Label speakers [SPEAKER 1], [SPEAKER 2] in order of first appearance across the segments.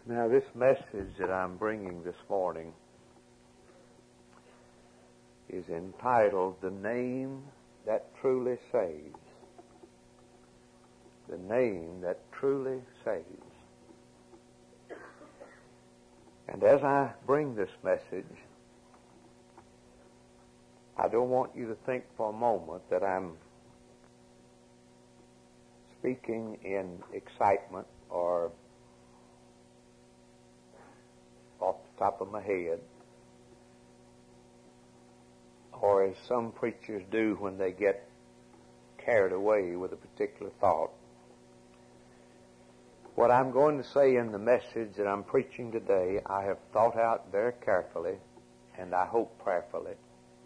[SPEAKER 1] Now, this message that I'm bringing this morning is entitled, The Name That Truly Saves. The Name That Truly Saves. And as I bring this message, I don't want you to think for a moment that I'm speaking in excitement or off the top of my head, or as some preachers do when they get carried away with a particular thought. What I'm going to say in the message that I'm preaching today, I have thought out very carefully, and I hope prayerfully.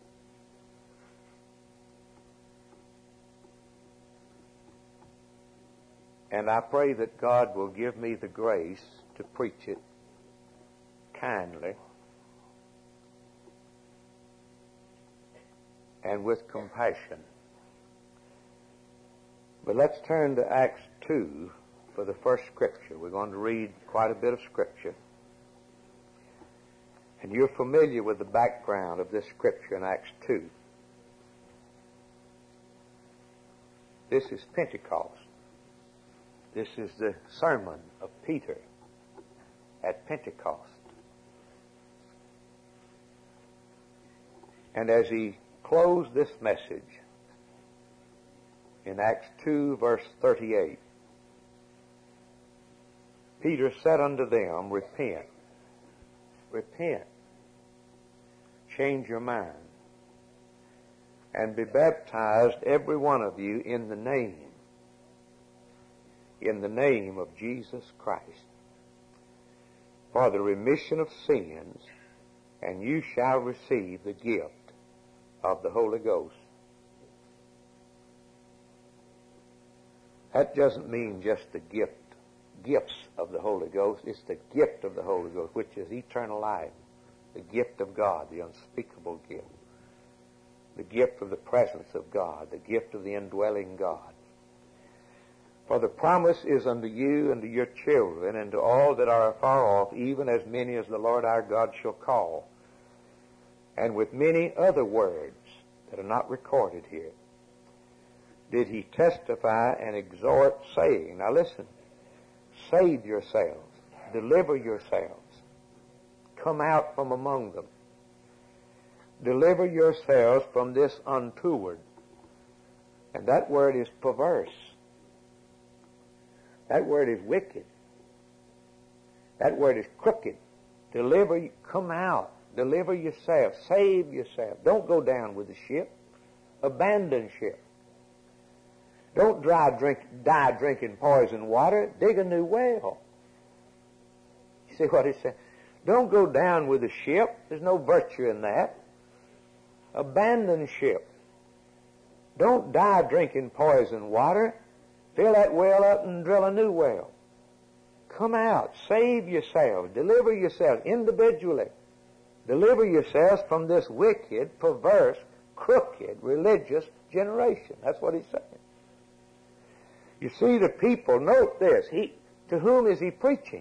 [SPEAKER 1] And I pray that God will give me the grace to preach it kindly and with compassion. But let's turn to Acts 2 for the first scripture. We're going to read quite a bit of scripture. And you're familiar with the background of this scripture in Acts 2. This is Pentecost. This is the sermon of Peter at Pentecost. And as he closed this message in Acts 2 verse 38, Peter said unto them, Repent, change your mind, and be baptized every one of you in the name of Jesus Christ, for the remission of sins, and you shall receive the gift of the Holy Ghost. That doesn't mean just the gifts of the Holy Ghost. It's the gift of the Holy Ghost, which is eternal life, the gift of God, the unspeakable gift, the gift of the presence of God, the gift of the indwelling God. For the promise is unto you and to your children and to all that are afar off, even as many as the Lord our God shall call. And with many other words that are not recorded here, did he testify and exhort, saying, now listen, save yourselves, deliver yourselves, come out from among them, deliver yourselves from this untoward. And that word is perverse. That word is wicked. That word is crooked. Deliver, come out. Deliver yourself. Save yourself. Don't go down with the ship. Abandon ship. Don't die drinking poison water. Dig a new well. You see what he said? Don't go down with the ship. There's no virtue in that. Abandon ship. Don't die drinking poison water. Fill that well up and drill a new well. Come out. Save yourselves. Deliver yourselves individually. Deliver yourselves from this wicked, perverse, crooked, religious generation. That's what he's saying. You see, the people, note this, to whom is he preaching?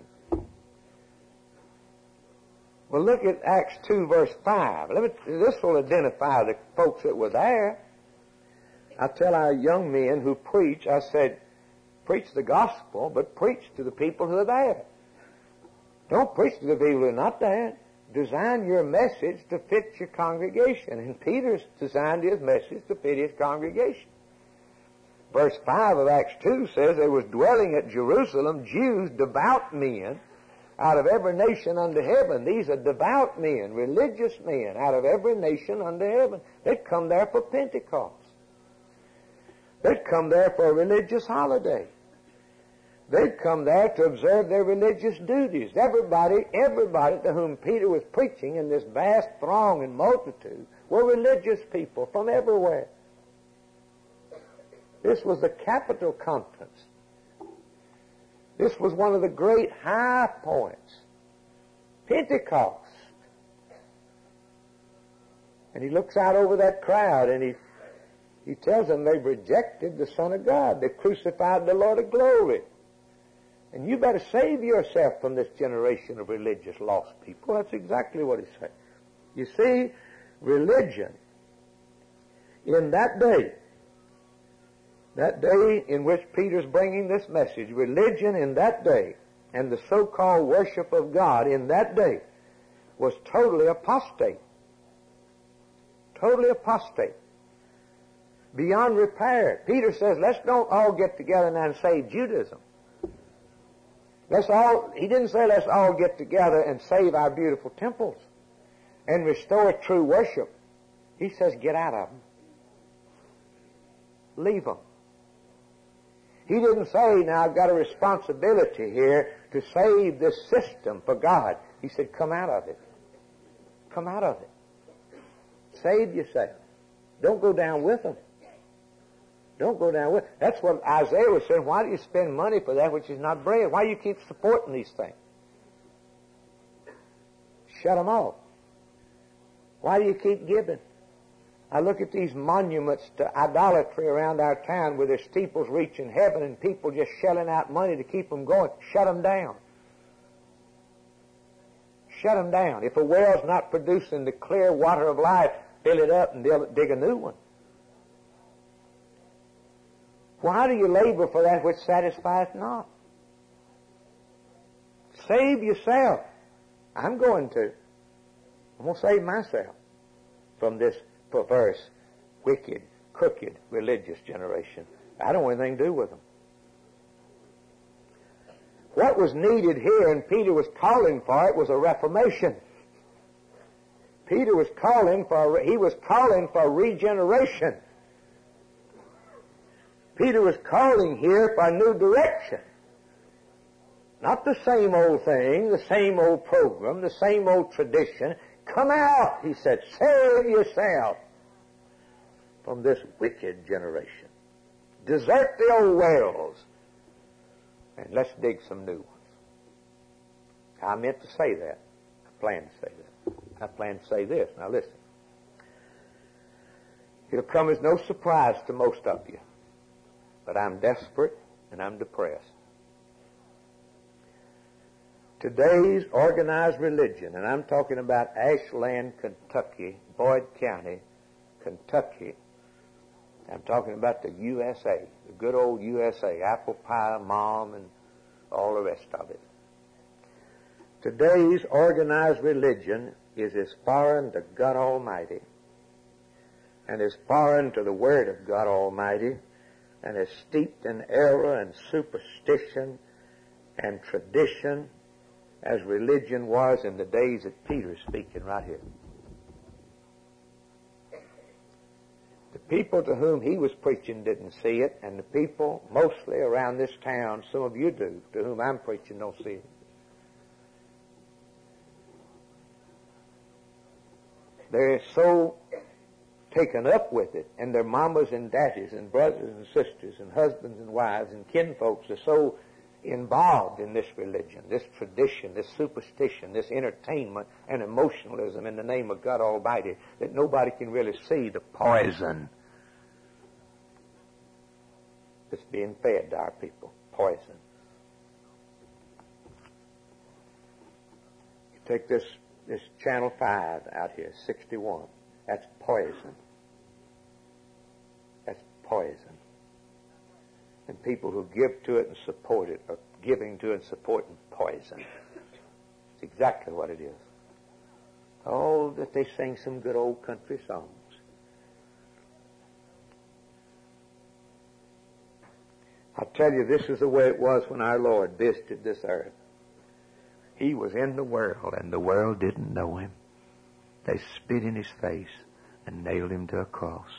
[SPEAKER 1] Well, look at Acts 2 verse 5. This will identify the folks that were there. I tell our young men who preach, I said, preach the gospel, but preach to the people who are there. Don't preach to the people who are not there. Design your message to fit your congregation. And Peter's designed his message to fit his congregation. Verse 5 of Acts 2 says, there was dwelling at Jerusalem Jews, devout men, out of every nation under heaven. These are devout men, religious men, out of every nation under heaven. They'd come there for Pentecost. They'd come there for a religious holiday. They'd come there to observe their religious duties. Everybody to whom Peter was preaching in this vast throng and multitude were religious people from everywhere. This was the capital conference. This was one of the great high points. Pentecost. And he looks out over that crowd and he tells them they've rejected the Son of God. They crucified the Lord of glory. And you better save yourself from this generation of religious lost people. That's exactly what he said. You see, religion in that day in which Peter's bringing this message, religion in that day and the so-called worship of God in that day was totally apostate. Totally apostate. Beyond repair. Peter says, let's don't all get together now and save Judaism. He didn't say let's all get together and save our beautiful temples and restore true worship. He says get out of them. Leave them. He didn't say, now I've got a responsibility here to save this system for God. He said, come out of it. Come out of it. Save yourself. Don't go down with them. Don't go down with them. That's what Isaiah was saying. Why do you spend money for that which is not bread? Why do you keep supporting these things? Shut them off. Why do you keep giving? I look at these monuments to idolatry around our town with their steeples reaching heaven and people just shelling out money to keep them going. Shut them down. Shut them down. If a well's not producing the clear water of life, fill it up and dig a new one. Why do you labor for that which satisfieth not? Save yourself. I'm going to save myself from this perverse, wicked, crooked, religious generation. I don't want anything to do with them. What was needed here, and Peter was calling for it, was a reformation. Peter was calling for regeneration. Peter was calling here for a new direction. Not the same old thing, the same old program, the same old tradition. Come out, he said, save yourself from this wicked generation. Desert the old wells, and let's dig some new ones. I meant to say that. I plan to say that. I plan to say this. Now listen. It'll come as no surprise to most of you, but I'm desperate and I'm depressed. Today's organized religion, and I'm talking about Ashland, Kentucky, Boyd County, Kentucky. I'm talking about the USA, the good old USA, apple pie, mom, and all the rest of it. Today's organized religion is as foreign to God Almighty and as foreign to the Word of God Almighty and as steeped in error and superstition and tradition as religion was in the days that Peter's speaking right here. The people to whom he was preaching didn't see it, and the people mostly around this town, some of you do, to whom I'm preaching don't see it. They're so taken up with it, and their mamas and daddies and brothers and sisters and husbands and wives and kinfolks are so involved in this religion, this tradition, this superstition, this entertainment and emotionalism in the name of God Almighty that nobody can really see the poison that's being fed to our people. Poison. You take this Channel 5 out here, 61. That's poison. That's poison. And people who give to it and support it are giving to it and supporting poison. It's exactly what it is. Oh, that they sing some good old country songs. I'll tell you, this is the way it was when our Lord visited this earth. He was in the world, and the world didn't know him. They spit in his face and nailed him to a cross.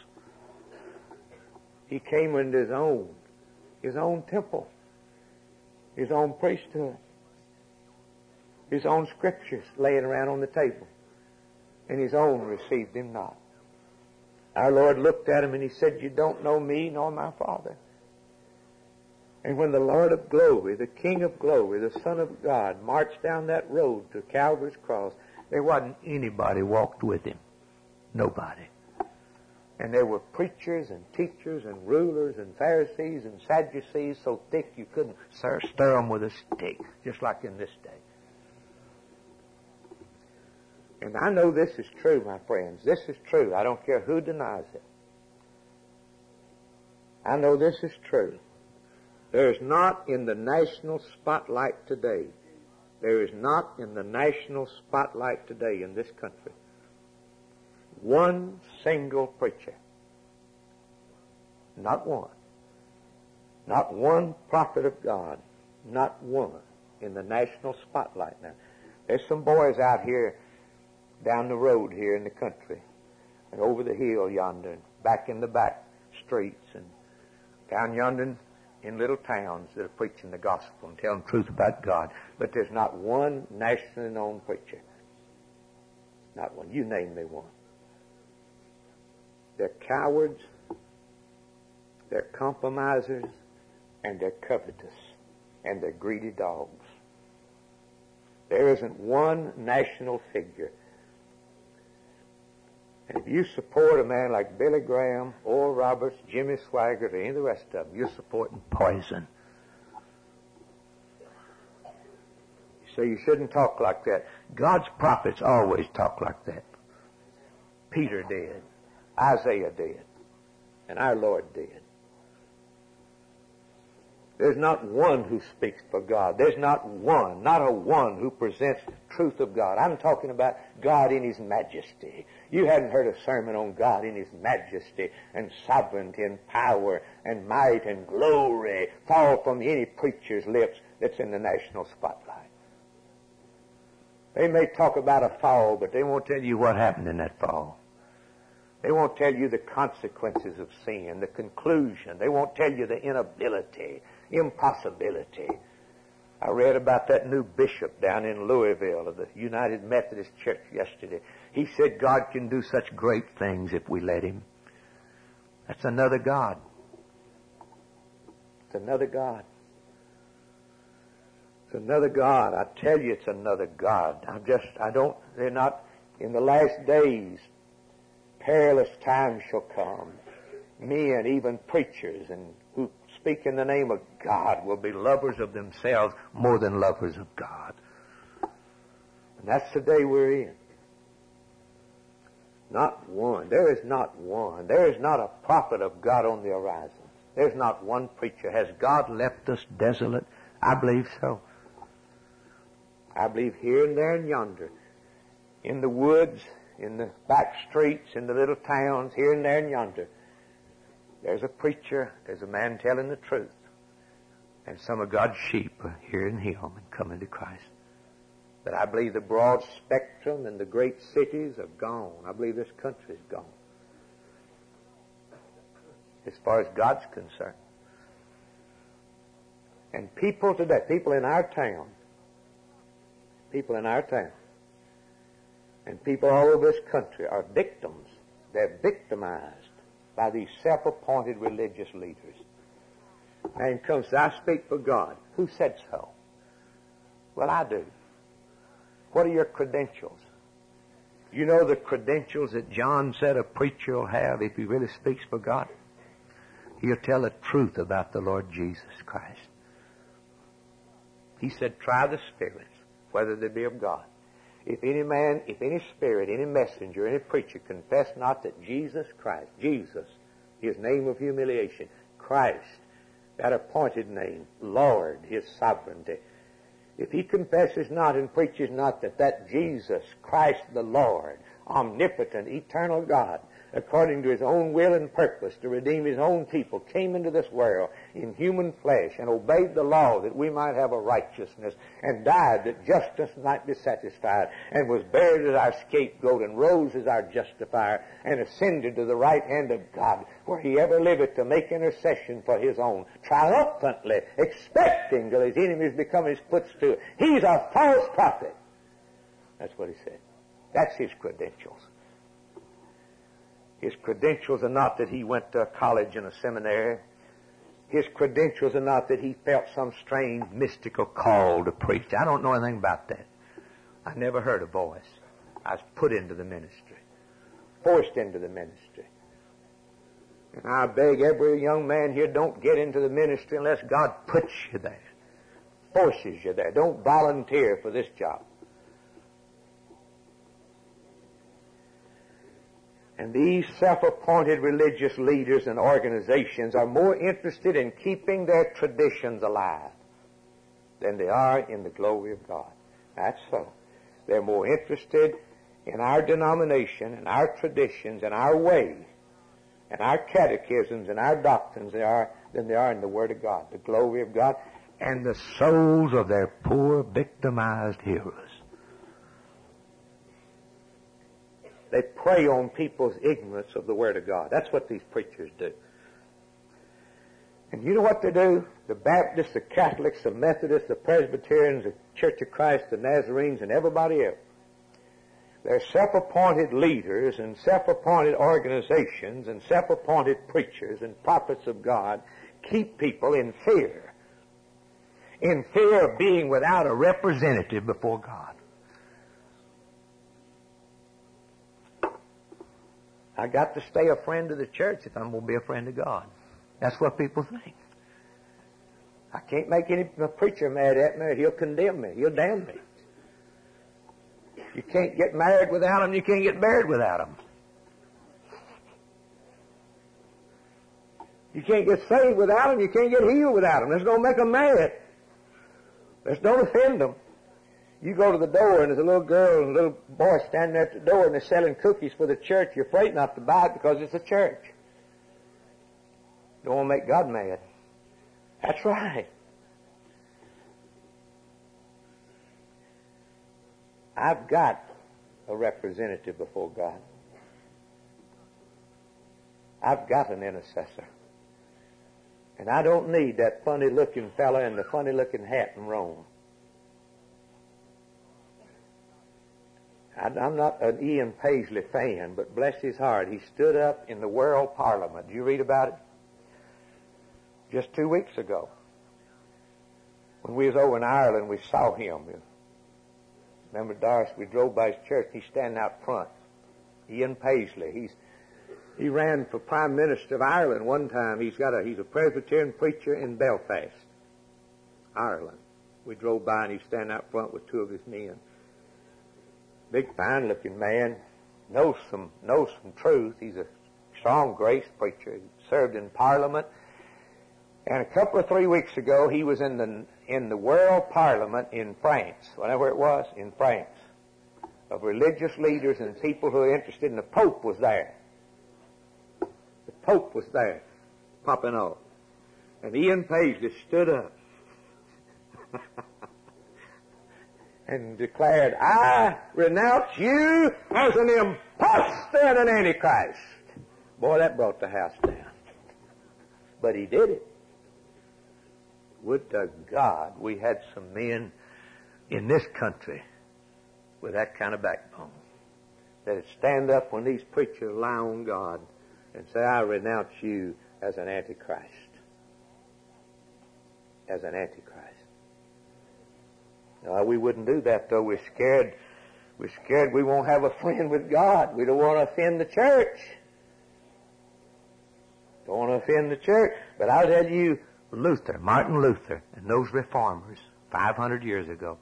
[SPEAKER 1] He came into his own temple, his own priesthood, his own scriptures laying around on the table, and his own received him not. Our Lord looked at him and he said, "You don't know me nor my Father." And when the Lord of glory, the King of glory, the Son of God, marched down that road to Calvary's cross, there wasn't anybody walked with him. Nobody. And there were preachers and teachers and rulers and Pharisees and Sadducees so thick you couldn't stir them with a stick, just like in this day. And I know this is true, my friends. This is true. I don't care who denies it. I know this is true. There is not in the national spotlight today, there is not in the national spotlight today in this country one single preacher. Not one. Not one prophet of God. Not one in the national spotlight now. There's some boys out here down the road here in the country and over the hill yonder and back in the back streets and down yonder in little towns that are preaching the gospel and telling the truth about God. But there's not one nationally known preacher. Not one. You name me one. They're cowards, they're compromisers, and they're covetous, and they're greedy dogs. There isn't one national figure. And if you support a man like Billy Graham, Oral Roberts, Jimmy Swaggart, or any of the rest of them, you're supporting poison. So you shouldn't talk like that. God's prophets always talk like that. Peter did. Isaiah did. And our Lord did. There's not one who speaks for God. There's not a one who presents the truth of God. I'm talking about God in His majesty. You hadn't heard a sermon on God in His majesty and sovereignty and power and might and glory fall from any preacher's lips that's in the national spotlight. They may talk about a fall, but they won't tell you what happened in that fall. They won't tell you the consequences of sin, the conclusion. They won't tell you the inability, impossibility. I read about that new bishop down in Louisville of the United Methodist Church yesterday. He said God can do such great things if we let Him. That's another God. It's another God. It's another God. I tell you it's another God. They're not, in the last days, perilous times shall come. Men, even preachers, and who speak in the name of God, will be lovers of themselves more than lovers of God. And that's the day we're in. Not one. There is not one. There is not a prophet of God on the horizon. There's not one preacher. Has God left us desolate? I believe so. I believe here and there and yonder, in the woods, in the back streets, in the little towns, here and there and yonder, there's a preacher, there's a man telling the truth. And some of God's sheep are hearing Him and coming to Christ. But I believe the broad spectrum and the great cities are gone. I believe this country is gone, as far as God's concerned. And people today, people in our town, and people all over this country are victims. They're victimized by these self-appointed religious leaders. Man comes, I speak for God. Who said so? Well, I do. What are your credentials? You know the credentials that John said a preacher will have if he really speaks for God? He'll tell the truth about the Lord Jesus Christ. He said, try the spirits, whether they be of God. If any man, if any spirit, any messenger, any preacher confess not that Jesus Christ, Jesus, His name of humiliation, Christ, that appointed name, Lord, His sovereignty, if he confesses not and preaches not that Jesus Christ the Lord, omnipotent, eternal God, according to His own will and purpose to redeem His own people, came into this world in human flesh and obeyed the law that we might have a righteousness, and died that justice might be satisfied, and was buried as our scapegoat, and rose as our justifier, and ascended to the right hand of God, where He ever liveth to make intercession for His own, triumphantly, expecting till His enemies become His footstool. He's a false prophet. That's what He said. That's His credentials. His credentials are not that he went to college and a seminary. His credentials are not that he felt some strange mystical call to preach. I don't know anything about that. I never heard a voice. I was put into the ministry, forced into the ministry. And I beg every young man here, don't get into the ministry unless God puts you there, forces you there. Don't volunteer for this job. And these self-appointed religious leaders and organizations are more interested in keeping their traditions alive than they are in the glory of God. That's so. They're more interested in our denomination and our traditions and our way and our catechisms and our doctrines than they are in the Word of God, the glory of God, and the souls of their poor, victimized hearers. They prey on people's ignorance of the Word of God. That's what these preachers do. And you know what they do? The Baptists, the Catholics, the Methodists, the Presbyterians, the Church of Christ, the Nazarenes, and everybody else. They're self-appointed leaders and self-appointed organizations and self-appointed preachers and prophets of God keep people in fear of being without a representative before God. I got to stay a friend of the church if I'm going to be a friend of God. That's what people think. I can't make any preacher mad at me or he'll condemn me. He'll damn me. You can't get married without him. You can't get buried without him. You can't get saved without him. You can't get healed without him. Let's don't make them mad. Let's don't offend them. You go to the door and there's a little girl and a little boy standing there at the door and they're selling cookies for the church. You're afraid not to buy it because it's a church. Don't want to make God mad. That's right. I've got a representative before God. I've got an intercessor. And I don't need that funny-looking fella in the funny-looking hat in Rome. I'm not an Ian Paisley fan, but bless his heart, he stood up in the World Parliament. Did you read about it? Just 2 weeks ago. When we was over in Ireland, we saw him. Remember, Doris, we drove by his church, he's standing out front. Ian Paisley. He ran for Prime Minister of Ireland one time. He's a Presbyterian preacher in Belfast, Ireland. We drove by and he's standing out front with two of his men. Big, fine-looking man, knows some truth. He's a strong grace preacher. He served in Parliament. And a couple of 3 weeks ago, he was in the World Parliament in France, whatever it was, in France, of religious leaders and people who are interested, and the Pope was there. The Pope was there, popping off. And Ian Paisley stood up and declared, I renounce you as an impostor and an antichrist. Boy, that brought the house down. But he did it. Would to God we had some men in this country with that kind of backbone that would stand up when these preachers lie on God and say, I renounce you as an antichrist. As an antichrist. No, we wouldn't do that, though. We're scared we won't have a friend with God. We don't want to offend the church. Don't want to offend the church. But I'll tell you, Martin Luther, and those reformers 500 years ago,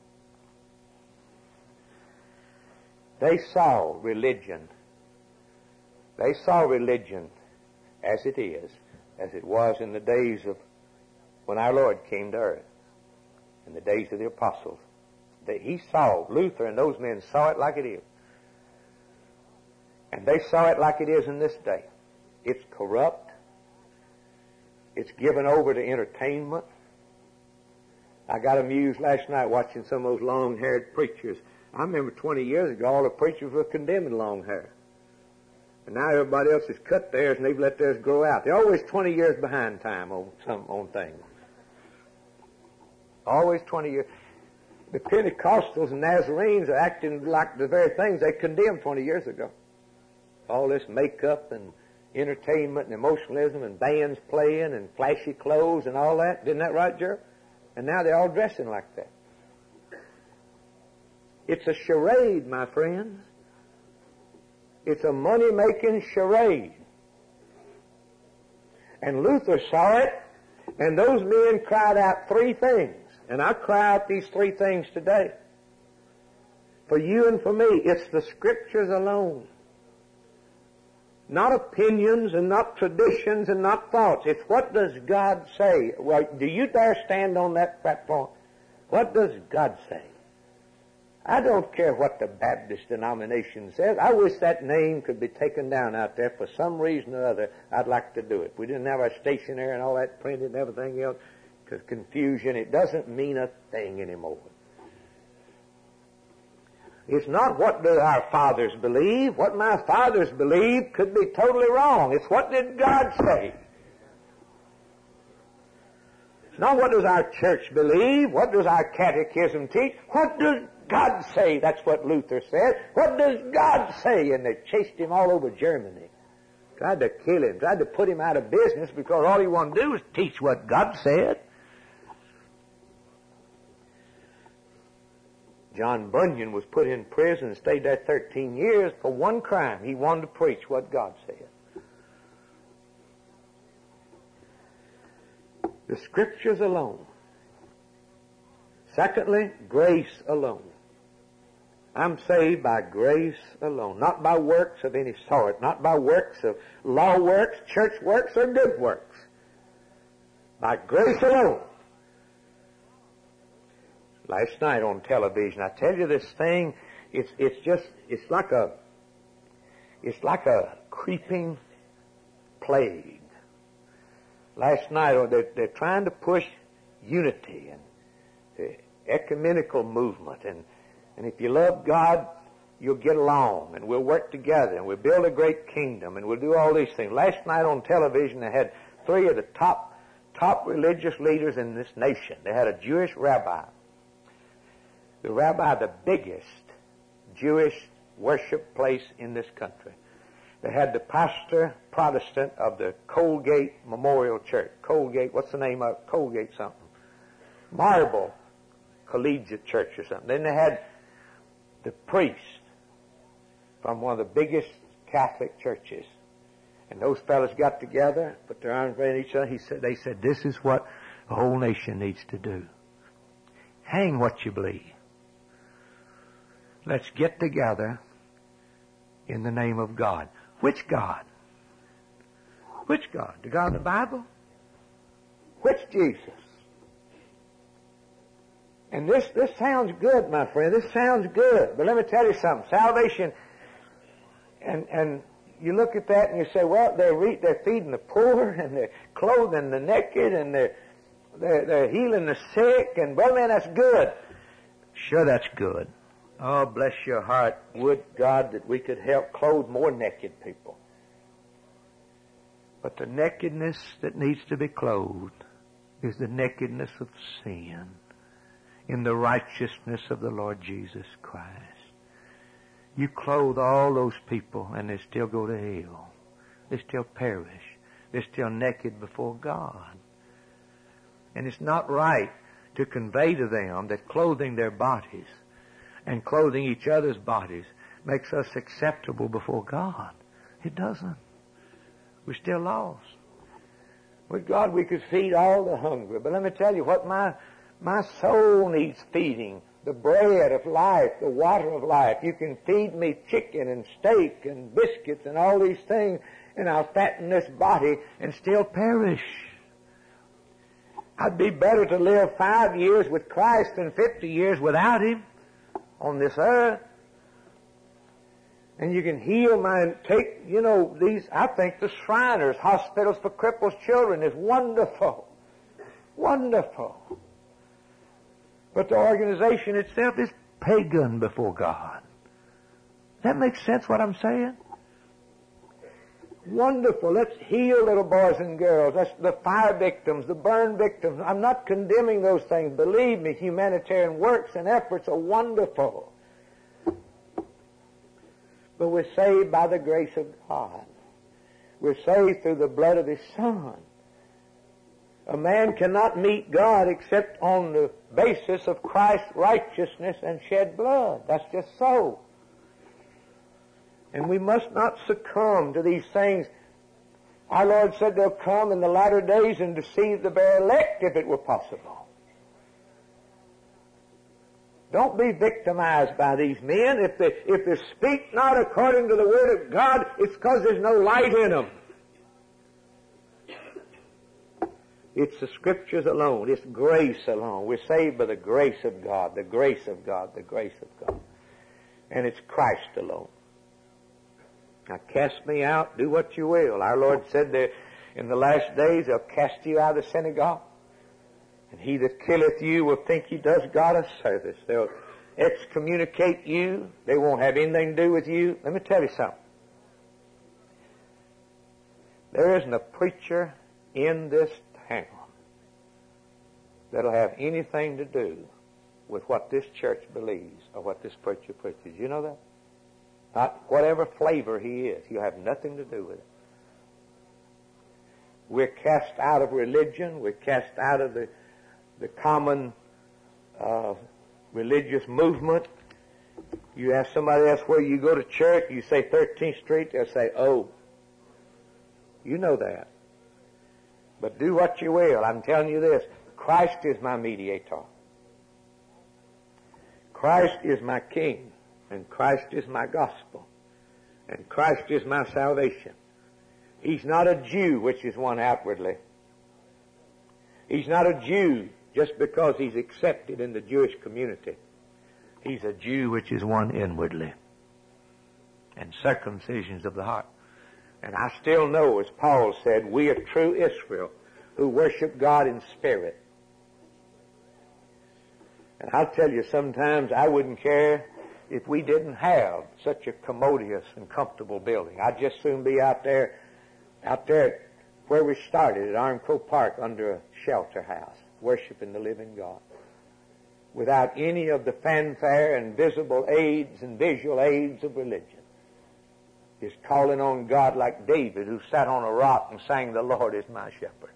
[SPEAKER 1] they saw religion. They saw religion as it was in the days of when our Lord came to earth, in the days of the apostles. Luther and those men saw it like it is. And they saw it like it is in this day. It's corrupt. It's given over to entertainment. I got amused last night watching some of those long-haired preachers. I remember 20 years ago, all the preachers were condemning long hair. And now everybody else has cut theirs and they've let theirs grow out. They're always 20 years behind time on things. Always 20 years. The Pentecostals and Nazarenes are acting like the very things they condemned 20 years ago. All this makeup and entertainment and emotionalism and bands playing and flashy clothes and all that. Isn't that right, Jerry? And now they're all dressing like that. It's a charade, my friends. It's a money-making charade. And Luther saw it, and those men cried out three things. And I cry out these three things today. For you and for me, it's the Scriptures alone. Not opinions and not traditions and not thoughts. It's what does God say? Well, do you dare stand on that platform? What does God say? I don't care what the Baptist denomination says. I wish that name could be taken down out there. For some reason or other, I'd like to do it. We didn't have our stationery and all that printed and everything else, because confusion, it doesn't mean a thing anymore. It's not what do our fathers believe. What my fathers believe could be totally wrong. It's what did God say. It's not what does our church believe. What does our catechism teach. What does God say? That's what Luther said. What does God say? And they chased him all over Germany. Tried to kill him. Tried to put him out of business because all he wanted to do was teach what God said. John Bunyan was put in prison and stayed there 13 years for one crime. He wanted to preach what God said. The Scriptures alone. Secondly, grace alone. I'm saved by grace alone, not by works of any sort, not by works of law works, church works, or good works. By grace alone. Last night on television, I tell you this thing, it's like a creeping plague. Last night, they're trying to push unity and the ecumenical movement, and if you love God, you'll get along, and we'll work together, and we'll build a great kingdom, and we'll do all these things. Last night on television, they had three of the top religious leaders in this nation. They had a Jewish rabbi. The rabbi, the biggest Jewish worship place in this country. They had the pastor, Protestant, of the Colgate Memorial Church. Colgate, what's the name of it? Colgate something. Marble Collegiate Church or something. Then they had the priest from one of the biggest Catholic churches. And those fellas got together, put their arms around each other. They said, this is what the whole nation needs to do. Hang what you believe. Let's get together in the name of God. Which God? Which God? The God of the Bible? Which Jesus? And this sounds good, my friend. This sounds good. But let me tell you something. Salvation, and you look at that and you say, well, they're feeding the poor and they're clothing the naked and they're healing the sick, and well, man, that's good. Sure, that's good. Oh, bless your heart. Would God that we could help clothe more naked people. But the nakedness that needs to be clothed is the nakedness of sin in the righteousness of the Lord Jesus Christ. You clothe all those people and they still go to hell. They still perish. They're still naked before God. And it's not right to convey to them that clothing their bodies and clothing each other's bodies makes us acceptable before God. It doesn't. We're still lost. With God we could feed all the hungry. But let me tell you what my soul needs feeding. The bread of life, the water of life. You can feed me chicken and steak and biscuits and all these things, and I'll fatten this body and still perish. I'd be better to live 5 years with Christ than 50 years without Him on this earth. And you can heal these, I think the Shriners, hospitals for crippled children is wonderful. Wonderful. But the organization itself is pagan before God. That makes sense what I'm saying? Wonderful. Let's heal little boys and girls. That's the fire victims, the burn victims. I'm not condemning those things. Believe me, humanitarian works and efforts are wonderful. But we're saved by the grace of God. We're saved through the blood of His Son. A man cannot meet God except on the basis of Christ's righteousness and shed blood. That's just so. And we must not succumb to these things. Our Lord said they'll come in the latter days and deceive the very elect if it were possible. Don't be victimized by these men. If they speak not according to the Word of God, it's because there's no light in them. It's the Scriptures alone. It's grace alone. We're saved by the grace of God, the grace of God, the grace of God. And it's Christ alone. Now cast me out, do what you will. Our Lord said that in the last days they'll cast you out of the synagogue. And he that killeth you will think he does God a service. They'll excommunicate you. They won't have anything to do with you. Let me tell you something. There isn't a preacher in this town that'll have anything to do with what this church believes or what this preacher preaches. You know that? Not whatever flavor he is. He'll have nothing to do with it. We're cast out of religion. We're cast out of the common religious movement. You ask somebody else where you go to church, you say 13th Street, they'll say, oh, you know that. But do what you will. I'm telling you this, Christ is my mediator. Christ is my King. And Christ is my gospel. And Christ is my salvation. He's not a Jew, which is one outwardly. He's not a Jew just because he's accepted in the Jewish community. He's a Jew, which is one inwardly. And circumcisions of the heart. And I still know, as Paul said, we are true Israel who worship God in spirit. And I'll tell you, sometimes I wouldn't care if we didn't have such a commodious and comfortable building. I'd just soon be out there where we started at Armco Park under a shelter house, worshiping the living God, without any of the fanfare and visible aids and visual aids of religion. Just calling on God like David, who sat on a rock and sang, "The Lord is my shepherd."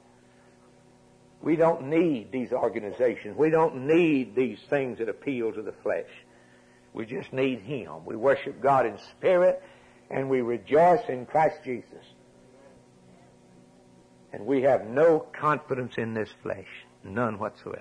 [SPEAKER 1] We don't need these organizations. We don't need these things that appeal to the flesh. We just need Him. We worship God in spirit, and we rejoice in Christ Jesus. And we have no confidence in this flesh, none whatsoever.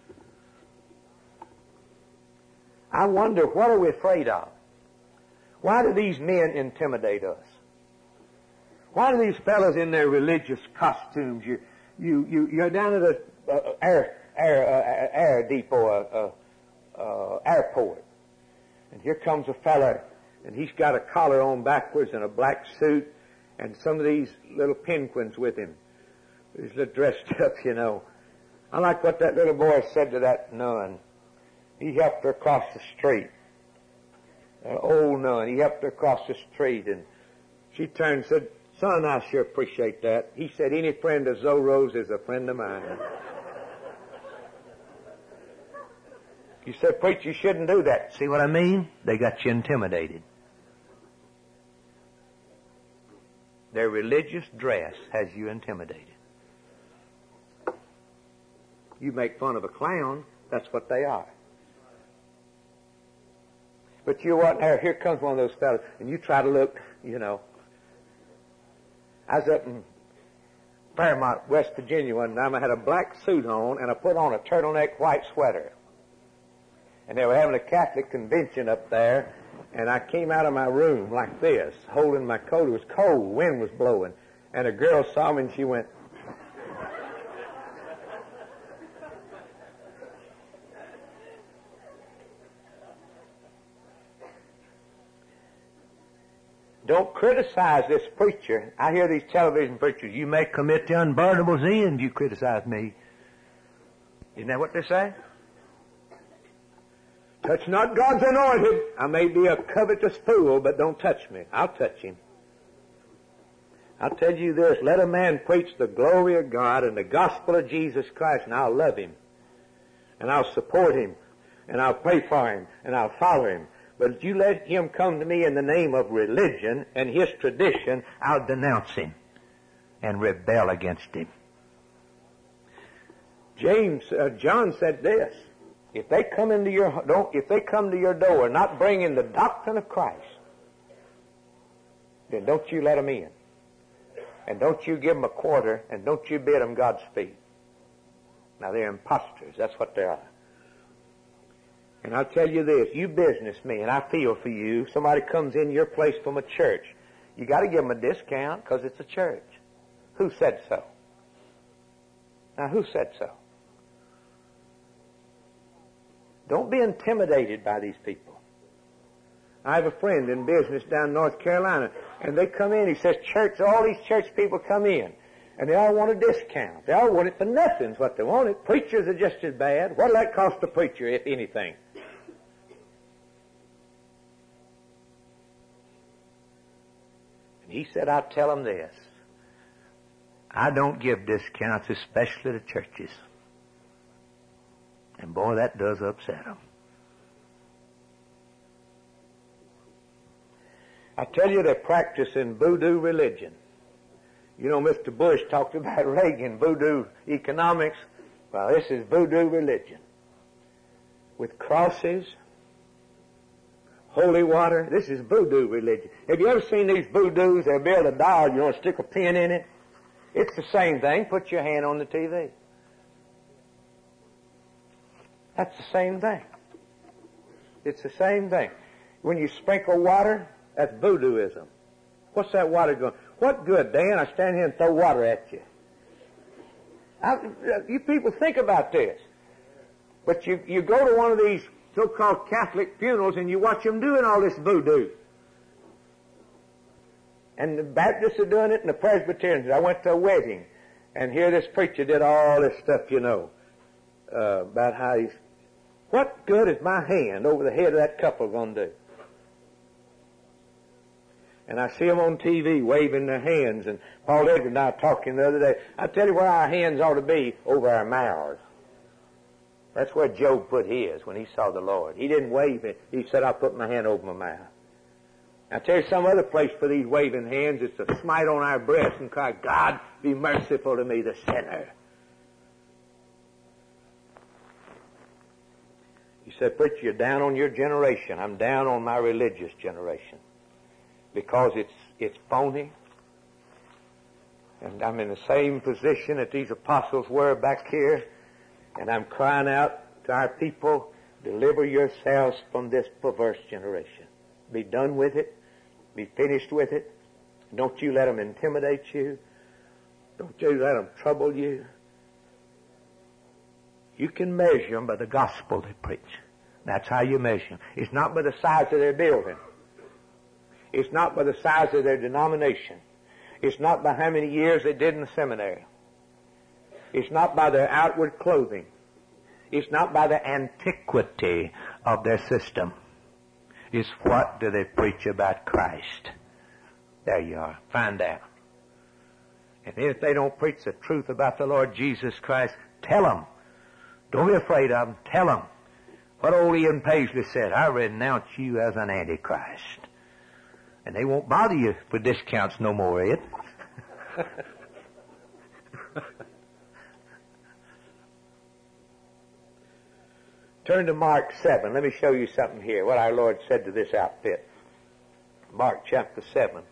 [SPEAKER 1] I wonder, what are we afraid of? Why do these men intimidate us? Why do these fellows in their religious costumes, you're down at a air depot, airport, and here comes a fella, and he's got a collar on backwards and a black suit, and some of these little penguins with him. He's dressed up, you know. I like what that little boy said to that nun. He helped her across the street. An old nun. He helped her across the street, and she turned and said, "Son, I sure appreciate that." He said, "Any friend of Zorro's is a friend of mine." You said, "Preacher, you shouldn't do that." See what I mean? They got you intimidated. Their religious dress has you intimidated. You make fun of a clown, that's what they are. But you want, here comes one of those fellas, and you try to look, you know. I was up in Fairmont, West Virginia one time. I had a black suit on, and I put on a turtleneck white sweater. And they were having a Catholic convention up there, and I came out of my room like this, holding my coat. It was cold, wind was blowing, and a girl saw me and she went, "Don't criticize this preacher." I hear these television preachers, "You may commit the unburnable sin if you criticize me." Isn't that what they say? "Touch not God's anointed. I may be a covetous fool, but don't touch me. I'll touch him." I'll tell you this, let a man preach the glory of God and the gospel of Jesus Christ, and I'll love him. And I'll support him. And I'll pray for him. And I'll follow him. But if you let him come to me in the name of religion and his tradition, I'll denounce him and rebel against him. John said this, if they come to your door not bringing the doctrine of Christ, then don't you let them in. And don't you give them a quarter, and don't you bid them Godspeed. Now, they're imposters. That's what they are. And I'll tell you this, you businessmen, I feel for you. Somebody comes in your place from a church. You got to give them a discount because it's a church. Who said so? Now, who said so? Don't be intimidated by these people. I have a friend in business down in North Carolina, and they come in, he says, church, all these church people come in, and they all want a discount. They all want it for nothing is what they want it. Preachers are just as bad. What'll that cost a preacher, if anything? And he said, I'll tell them this. I don't give discounts, especially to churches. And boy, that does upset them. I tell you, they're practicing voodoo religion. You know, Mr. Bush talked about Reagan, voodoo economics. Well, this is voodoo religion. With crosses, holy water. This is voodoo religion. Have you ever seen these voodoos? They'll build a doll, you want to stick a pin in it. It's the same thing. Put your hand on the TV. That's the same thing. It's the same thing. When you sprinkle water, that's voodooism. What's that water going? What good, Dan? I stand here and throw water at you. You people think about this. But you go to one of these so-called Catholic funerals and you watch them doing all this voodoo. And the Baptists are doing it and the Presbyterians. I went to a wedding and here this preacher did all this stuff, you know, about how he's... What good is my hand over the head of that couple going to do? And I see them on TV waving their hands, and Paul Edgar and I were talking the other day. I tell you where our hands ought to be, over our mouths. That's where Job put his when he saw the Lord. He didn't wave it. He said, I'll put my hand over my mouth. I tell you some other place for these waving hands is to smite on our breasts and cry, God, be merciful to me, the sinner. He said, preacher, you're down on your generation. I'm down on my religious generation. Because it's phony. And I'm in the same position that these apostles were back here. And I'm crying out to our people, deliver yourselves from this perverse generation. Be done with it. Be finished with it. Don't you let them intimidate you. Don't you let them trouble you. You can measure them by the gospel they preach. That's how you measure them. It's not by the size of their building. It's not by the size of their denomination. It's not by how many years they did in the seminary. It's not by their outward clothing. It's not by the antiquity of their system. It's what do they preach about Christ. There you are. Find out. And if they don't preach the truth about the Lord Jesus Christ, tell them. Don't be afraid of them. Tell them. What old Ian Paisley said, I renounce you as an antichrist. And they won't bother you for discounts no more, Ed. Turn to Mark 7. Let me show you something here, what our Lord said to this outfit. Mark chapter 7.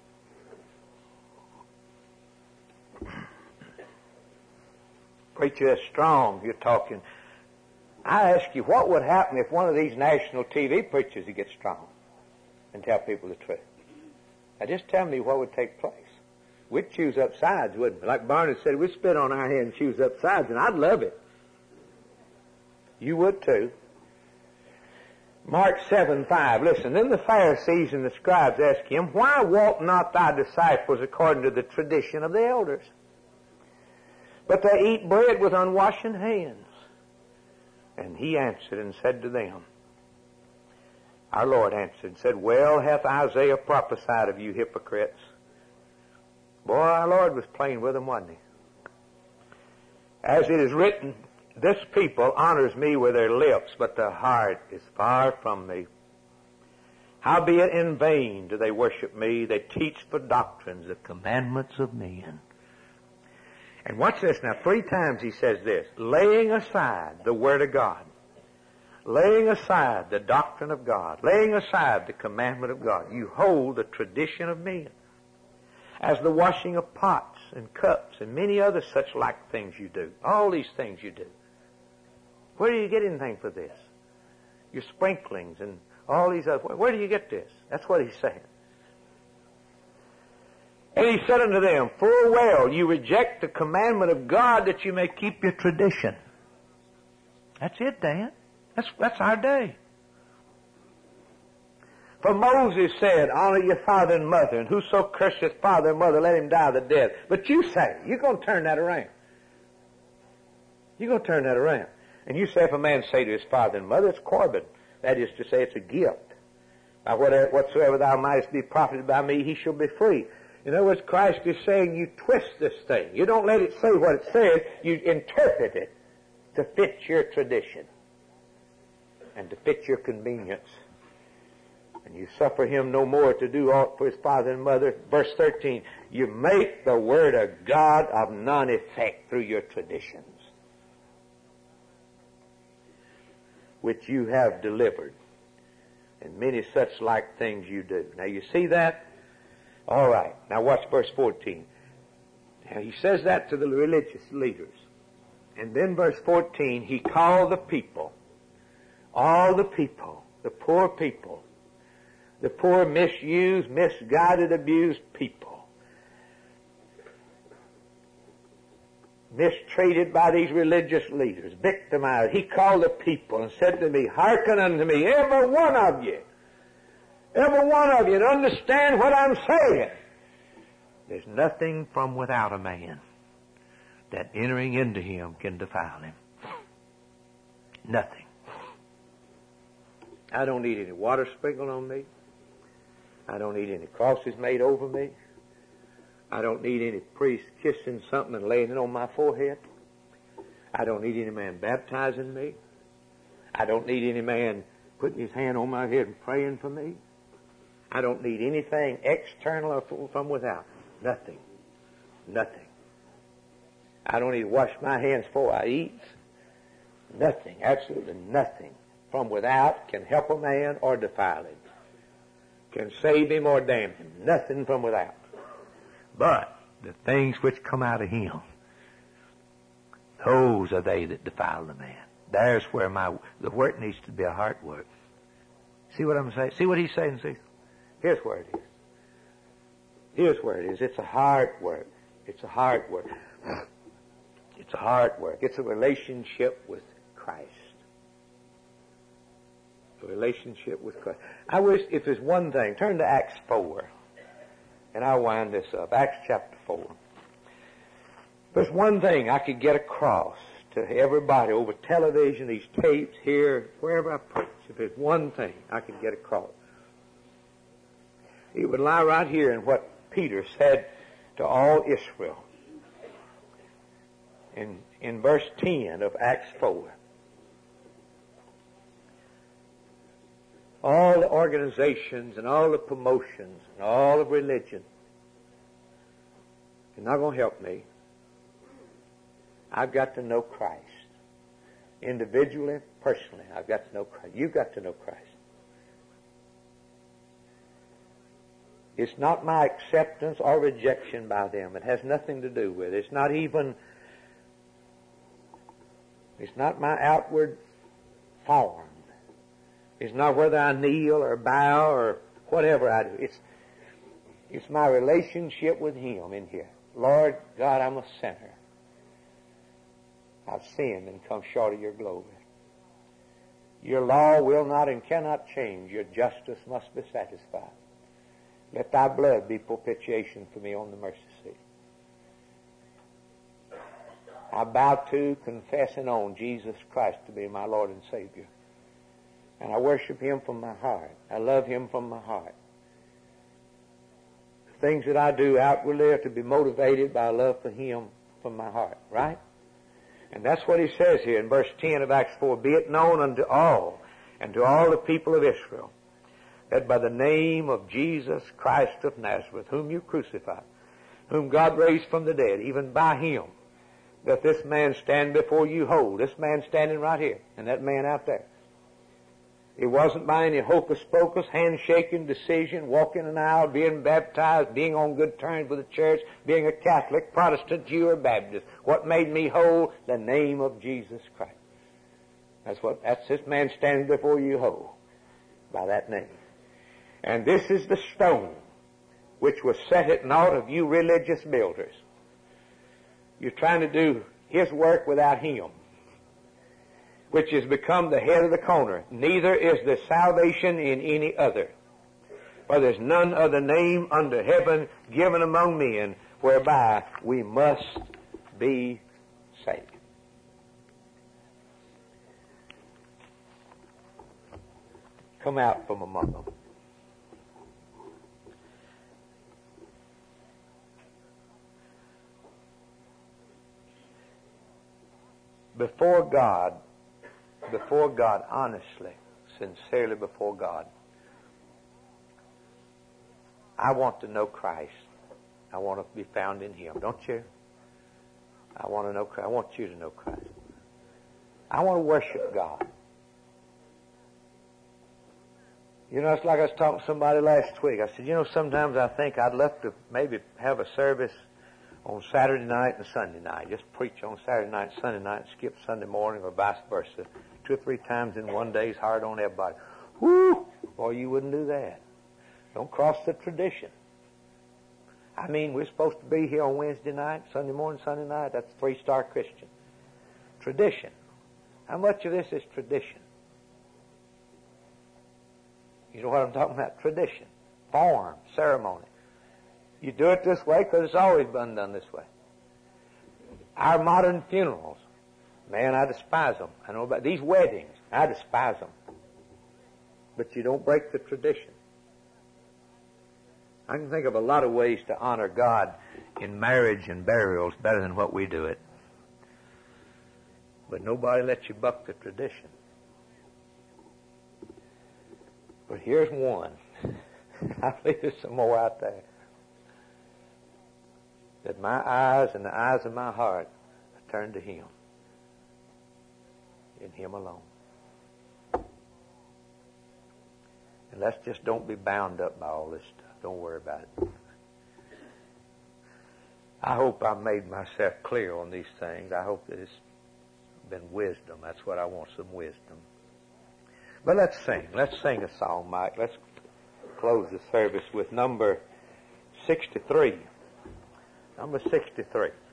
[SPEAKER 1] Preacher, that's strong, you're talking. I ask you, what would happen if one of these national TV preachers would get strong and tell people the truth? Now just tell me what would take place. We'd choose up sides, wouldn't we? Like Barney said, we'd spit on our hand and choose up sides, and I'd love it. You would too. Mark 7:5. Listen, then the Pharisees and the scribes asked him, why walk not thy disciples according to the tradition of the elders? But they eat bread with unwashed hands. And he answered and said to them, our Lord answered and said, well hath Isaiah prophesied of you hypocrites. Boy, our Lord was playing with them, wasn't he? As it is written, this people honors me with their lips, but their heart is far from me. Howbeit in vain do they worship me. They teach for doctrines the commandments of men. And watch this now. 3 times he says this. Laying aside the Word of God. Laying aside the doctrine of God. Laying aside the commandment of God. You hold the tradition of men. as the washing of pots and cups and many other such like things you do. All these things you do. Where do you get anything for this? Your sprinklings and all these other... Where do you get this? That's what he's saying. And he said unto them, full well, you reject the commandment of God that you may keep your tradition. That's it, Dan. That's our day. For Moses said, honor your father and mother, and whoso curseth father and mother, let him die the death. But you say, you're going to turn that around. You're going to turn that around. And you say, if a man say to his father and mother, it's Corban. That is to say, it's a gift. Now, whatsoever thou mightest be profited by me, he shall be free. In other words, Christ is saying you twist this thing. You don't let it say what it says. You interpret it to fit your tradition and to fit your convenience. And you suffer him no more to do aught for his father and mother. Verse 13, you make the word of God of none effect through your traditions, which you have delivered. And many such like things you do. Now you see that? All right. Now watch verse 14. Now he says that to the religious leaders. And then verse 14, he called the people, all the people, the poor people, the poor misused, misguided, abused people, mistreated by these religious leaders, victimized. He called the people and said to me, hearken unto me, every one of you, and understand what I'm saying. There's nothing from without a man that entering into him can defile him. Nothing. I don't need any water sprinkled on me. I don't need any crosses made over me. I don't need any priest kissing something and laying it on my forehead. I don't need any man baptizing me. I don't need any man putting his hand on my head and praying for me. I don't need anything external or from without. Nothing. Nothing. I don't need to wash my hands before I eat. Nothing. Absolutely nothing from without can help a man or defile him, can save him or damn him. Nothing from without. But the things which come out of him, those are they that defile the man. There's where the work needs to be a heart work. See what I'm saying? See what he's saying? See? Here's where it is. Here's where it is. It's a heart work. It's a heart work. It's a heart work. It's a relationship with Christ. A relationship with Christ. I wish, if there's one thing, turn to Acts 4, and I'll wind this up. Acts chapter 4. If there's one thing I could get across to everybody over television, these tapes here, wherever I preach, if there's one thing I could get across, it would lie right here in what Peter said to all Israel in verse 10 of Acts 4. All the organizations and all the promotions and all of religion are not going to help me. I've got to know Christ. Individually, personally, I've got to know Christ. You've got to know Christ. It's not my acceptance or rejection by them. It has nothing to do with it. It's not my outward form. It's not whether I kneel or bow or whatever I do. It's my relationship with Him in here. Lord God, I'm a sinner. I've sinned and come short of your glory. Your law will not and cannot change. Your justice must be satisfied. Let thy blood be propitiation for me on the mercy seat. I bow to, confess, and own Jesus Christ to be my Lord and Savior. And I worship Him from my heart. I love Him from my heart. The things that I do outwardly are to be motivated by love for Him from my heart, right? And that's what he says here in verse 10 of Acts 4. Be it known unto all, and to all the people of Israel, that by the name of Jesus Christ of Nazareth, whom you crucified, whom God raised from the dead, even by Him, that this man stand before you whole. This man standing right here, and that man out there. It wasn't by any hocus-pocus, handshaking decision, walking an aisle, being baptized, being on good terms with the church, being a Catholic, Protestant, Jew, or Baptist. What made me whole? The name of Jesus Christ. That's this man standing before you whole, by that name. And this is the stone which was set at naught of you religious builders. You're trying to do His work without Him, which has become the head of the corner. Neither is there salvation in any other. For there's none other name under heaven given among men whereby we must be saved. Come out from among them. Before God, honestly, sincerely before God, I want to know Christ. I want to be found in Him, don't you? I want to know Christ. I want you to know Christ. I want to worship God. You know, it's like I was talking to somebody last week. I said, you know, sometimes I think I'd love to maybe have a service on Saturday night and Sunday night. Just preach on Saturday night and Sunday night and skip Sunday morning or vice versa. 2 or 3 times in one day is hard on everybody. Whoo! Boy, you wouldn't do that. Don't cross the tradition. I mean, we're supposed to be here on Wednesday night, Sunday morning, Sunday night. That's 3-star Christian. Tradition. How much of this is tradition? You know what I'm talking about? Tradition. Form. Ceremony. You do it this way because it's always been done this way. Our modern funerals, man, I despise them. I know about these weddings. I despise them. But you don't break the tradition. I can think of a lot of ways to honor God in marriage and burials better than what we do it. But nobody lets you buck the tradition. But here's one. I believe there's some more out there. That my eyes and the eyes of my heart are turned to Him. In Him alone. And let's just don't be bound up by all this stuff. Don't worry about it. I hope I made myself clear on these things. I hope that it's been wisdom. That's what I want, some wisdom. But let's sing. Let's sing a song, Mike. Let's close the service with number 63. Number 63.